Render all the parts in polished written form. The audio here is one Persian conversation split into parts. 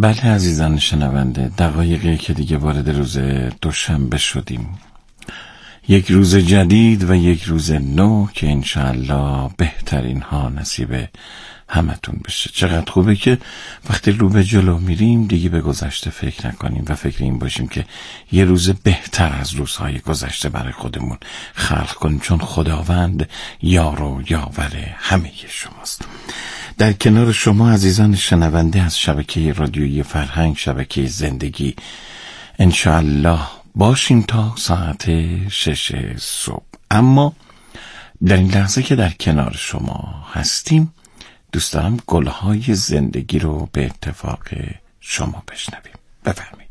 بله عزیزان شنونده، دقایقی که دیگه وارد روز دوشنبه شدیم، یک روز جدید و یک روز نو که انشاءالله بهترین ها نصیب همتون بشه. چقدر خوبه که وقتی رو به جلو میریم دیگه به گذشته فکر نکنیم و فکر این باشیم که یه روز بهتر از روزهای گذشته برای خودمون خلق کنیم، چون خداوند یار و یاور همه شماست. در کنار شما عزیزان شنونده از شبکه رادیویی فرهنگ، شبکه زندگی، انشاءالله باشیم تا ساعت 6 صبح. اما در این لحظه که در کنار شما هستیم دوست دارم گلهای زندگی رو به اتفاق شما بشنویم. بفرمایید.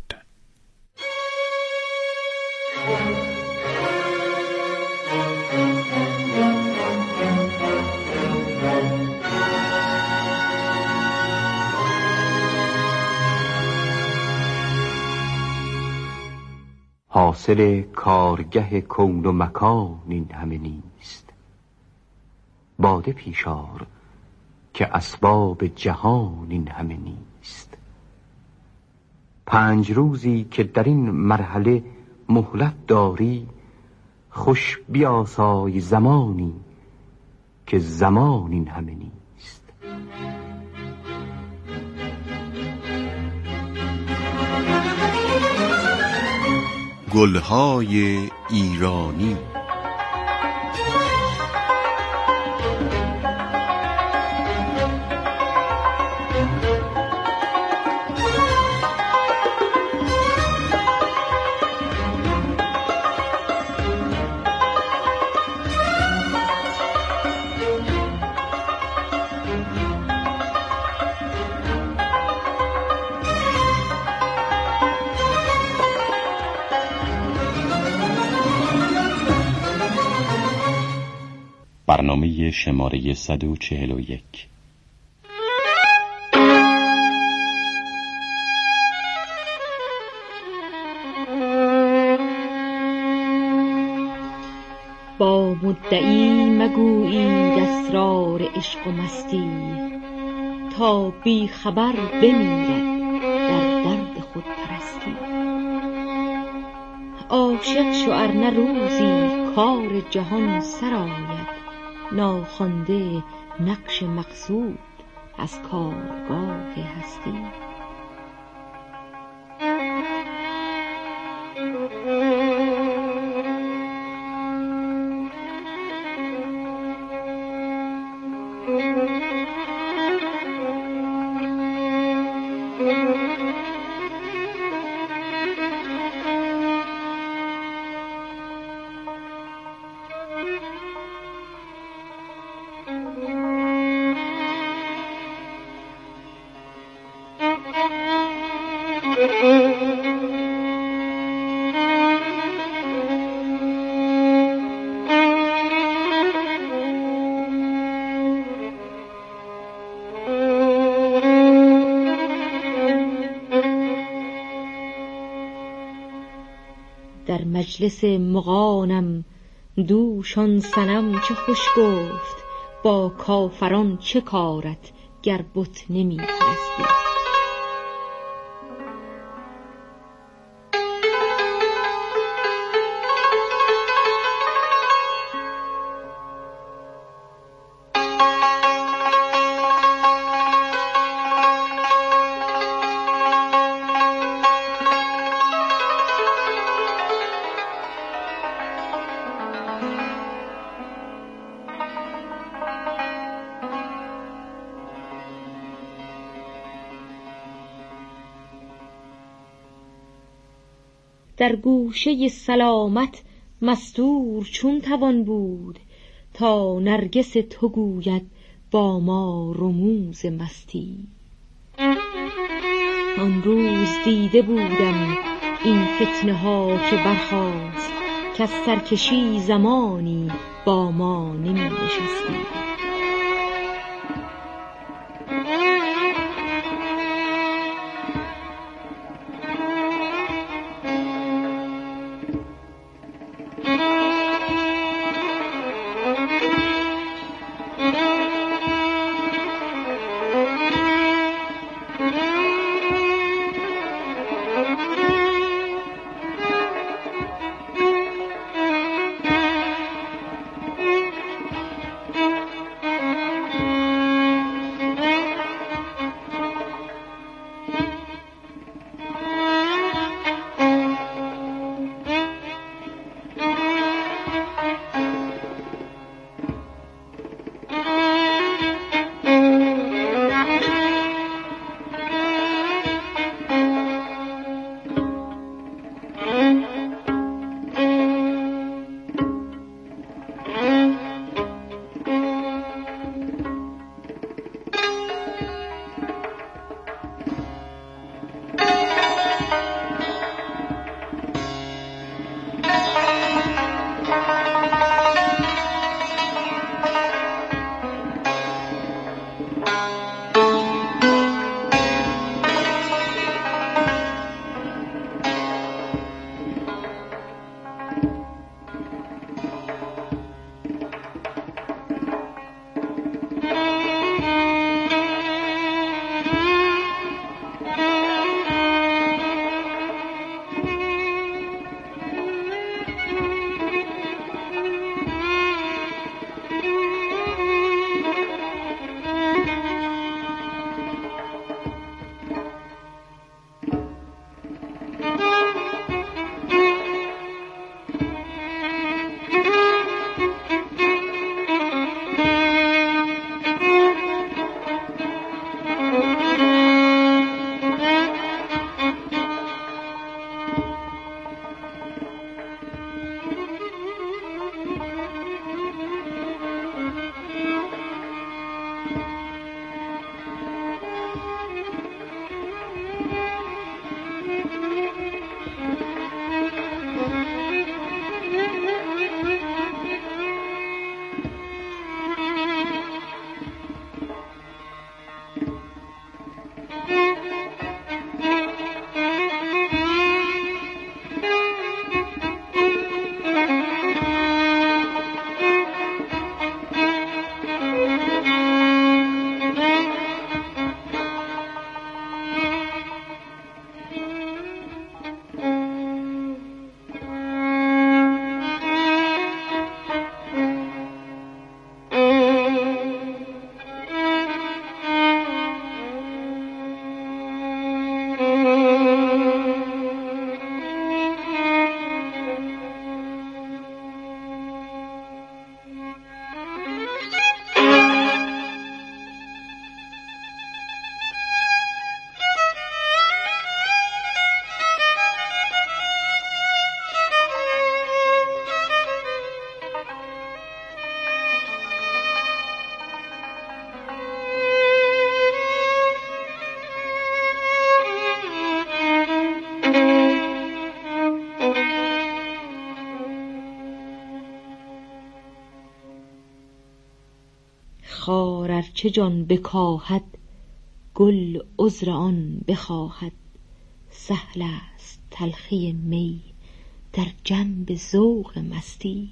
حاصل کارگه کون و مکان این همه نیست. باده پیشار که اسباب جهان این همه نیست. 5 روزی که در این مرحله مهلت داری، خوش بیاسای زمانی که زمان این همه نیست. گلهای ایرانی. برنامه شماره 141. با مدعی مگویید اسرار عشق و مستی، تا بی خبر بمیرد در درد خود پرستی. عاشق شو ارنه روزی کار جهان سرآید، ناخوانده نقش مقصود از کارگاه هستی. در مجلس مغانم دوشان صنم چه خوش گفت، با کافران چه کارت گر بت نمی پرستی. در گوشه سلامت مستور چون توان بود، تا نرگس تو گوید با ما رموز مستی. آن روز دیده بودم این فتنه ها که برخاست، که از سرکشی زمانی با ما نمی نشستی. خار ارچه جان بکاهد، گل عذر آن بخواهد. سهل است تلخی می در جنب ذوق مستی.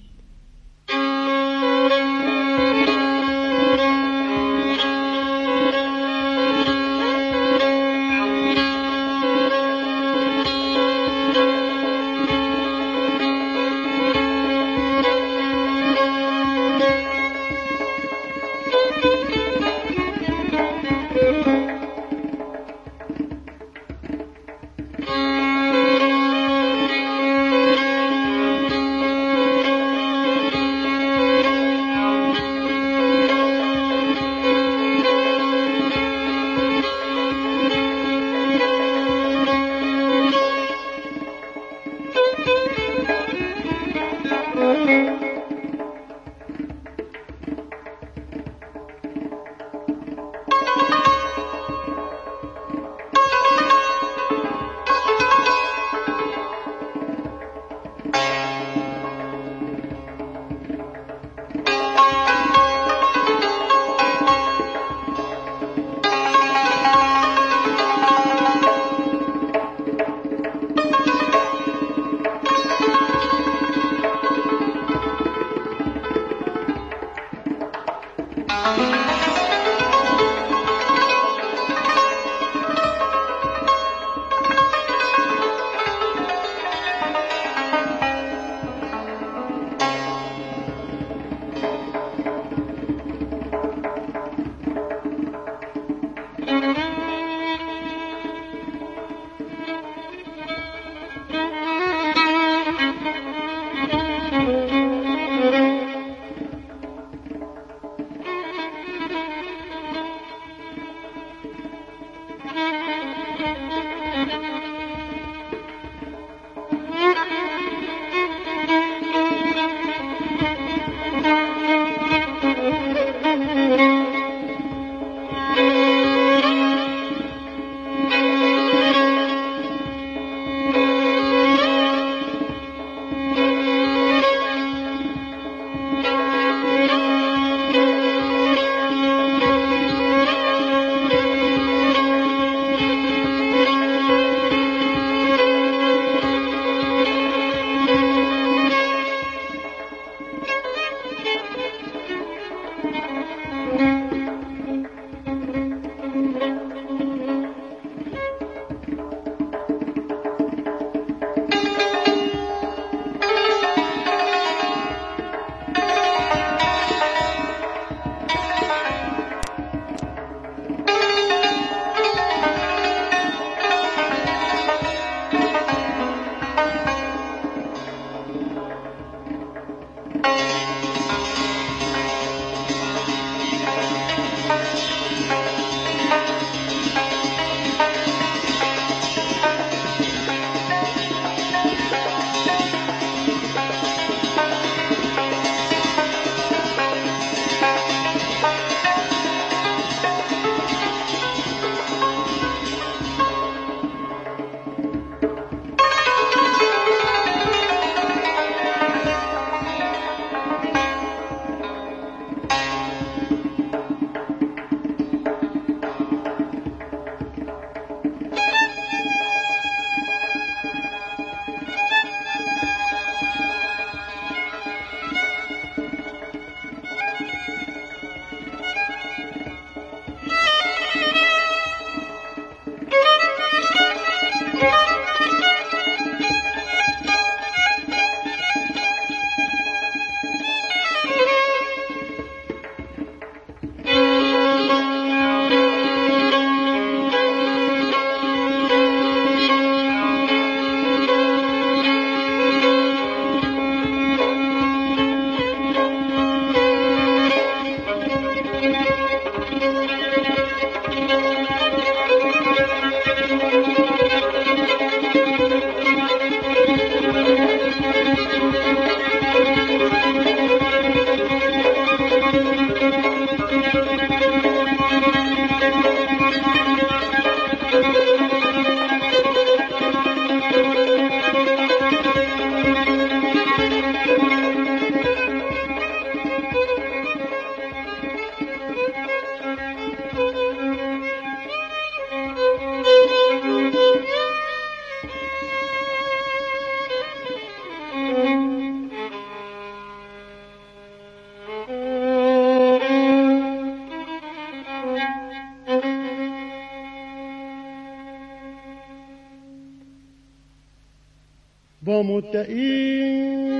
با مدعی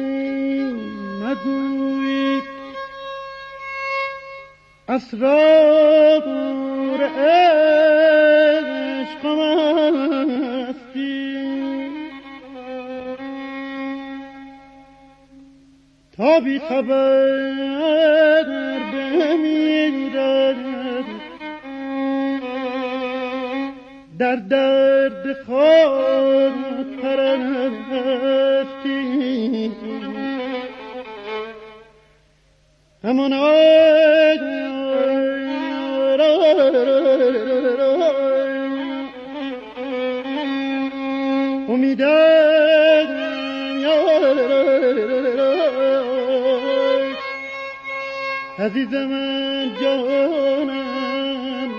مگویید اسرار عشق مستی تا بی خبر بمیرد در درد خود پرستی همان امیدم عزیز من جانم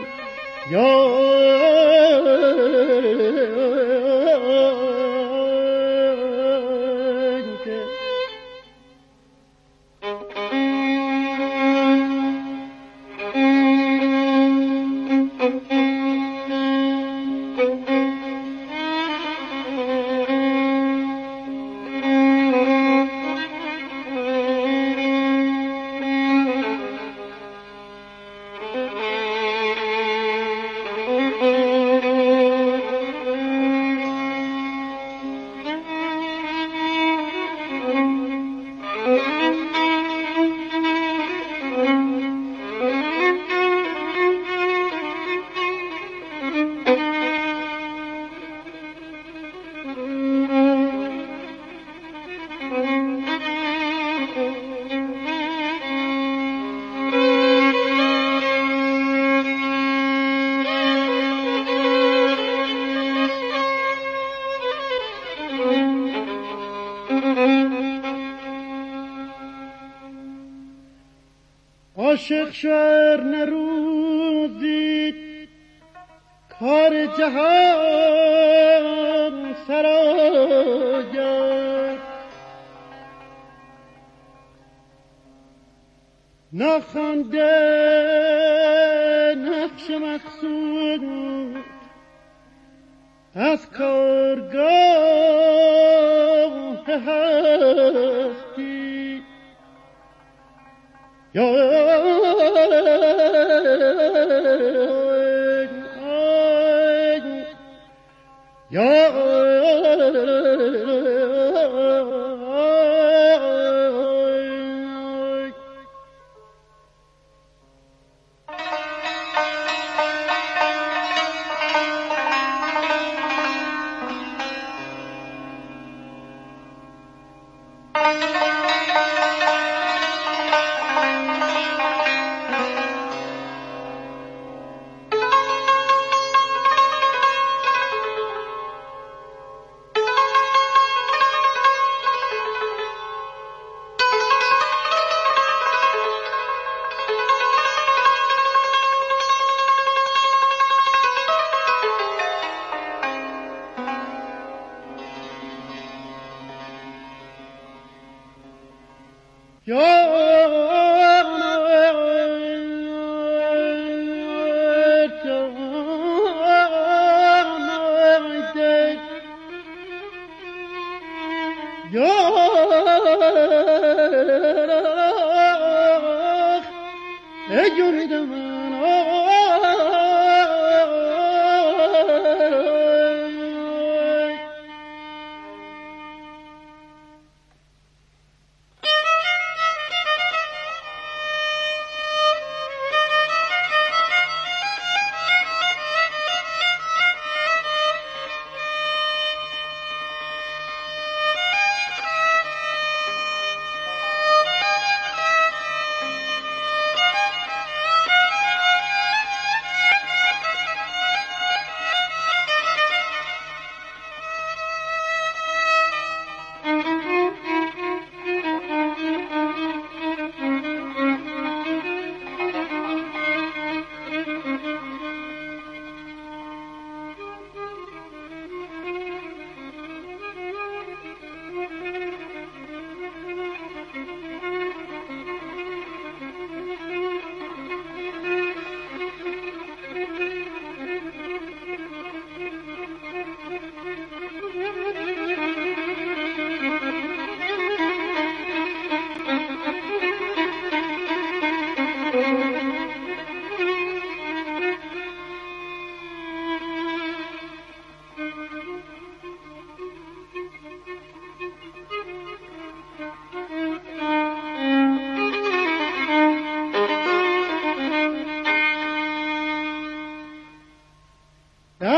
عاشق شر نروزید کار جهان سراید نخوانده نقش مقصود از کارگاه هستی یا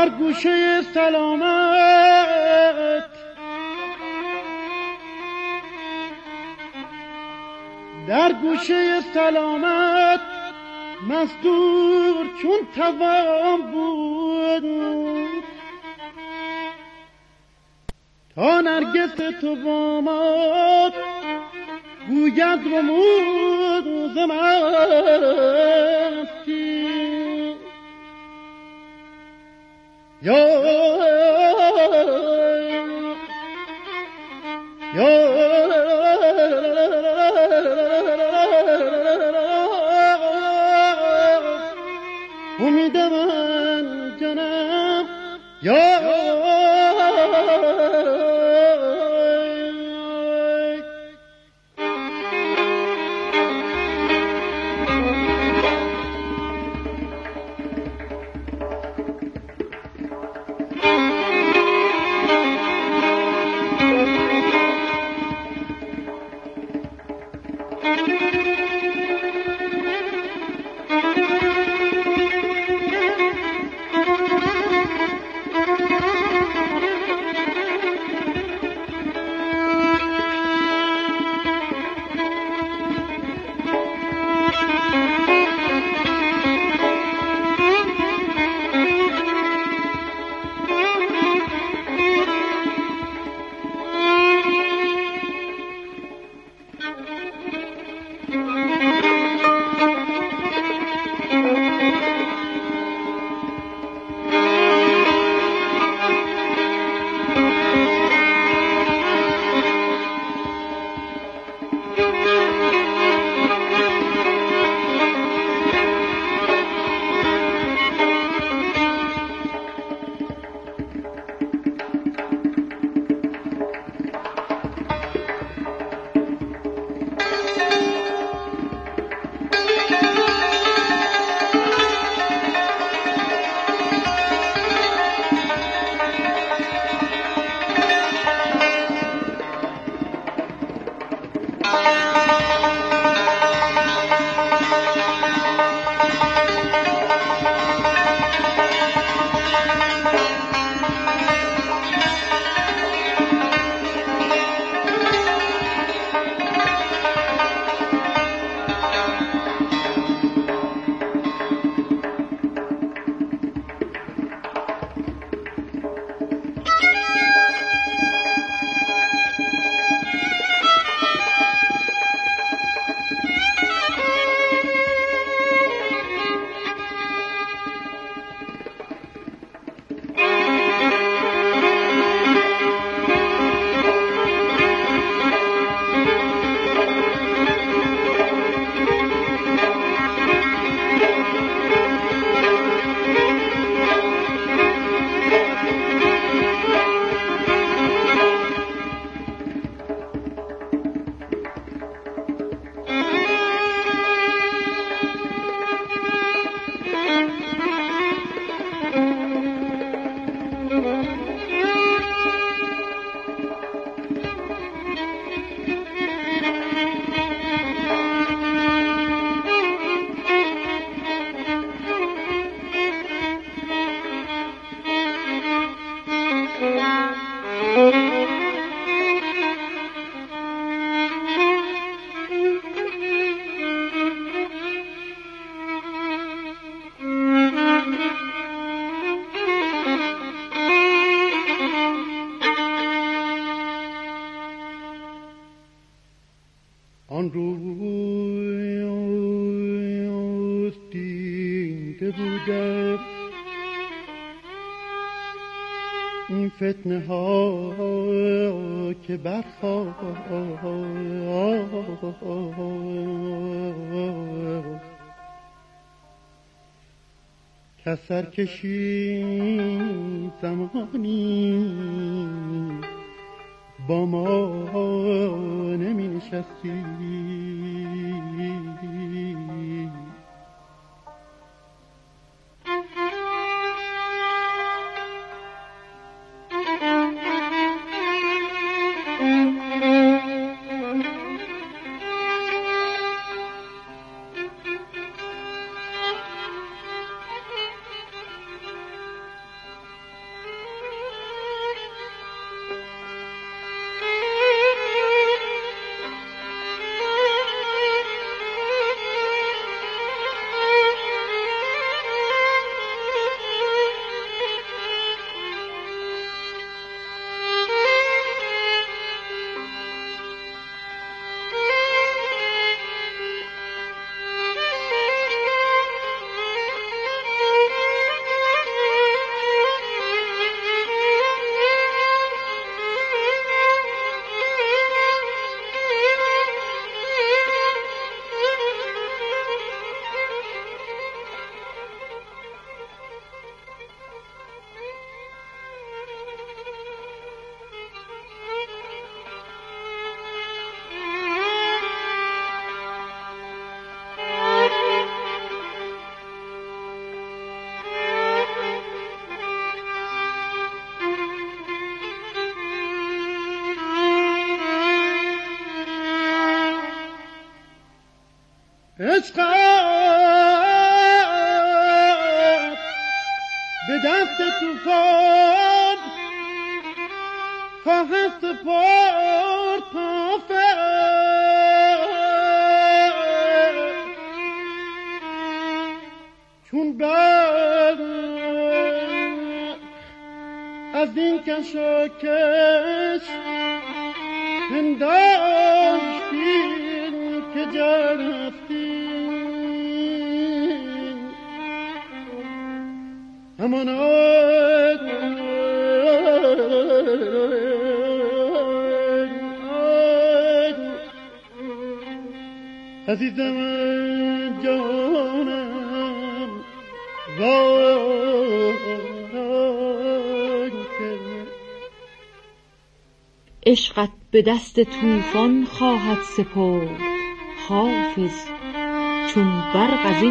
در گوشه سلامت در گوشه سلامت مستور چون توام بود تا نرگس تو با ما گوید رموز مستی امید من جانم آن روز دیده بودم این فتنه ها که برخاست که سرکشی زمانی با ما نمی نشستی دست توفان خواهد سپرد پافر چون بعد از این کشاکش پنداشتی که جرفتی همانات عزیزم جانم عشقت به دست طوفان خواهد سپرد حافظ چون برق از این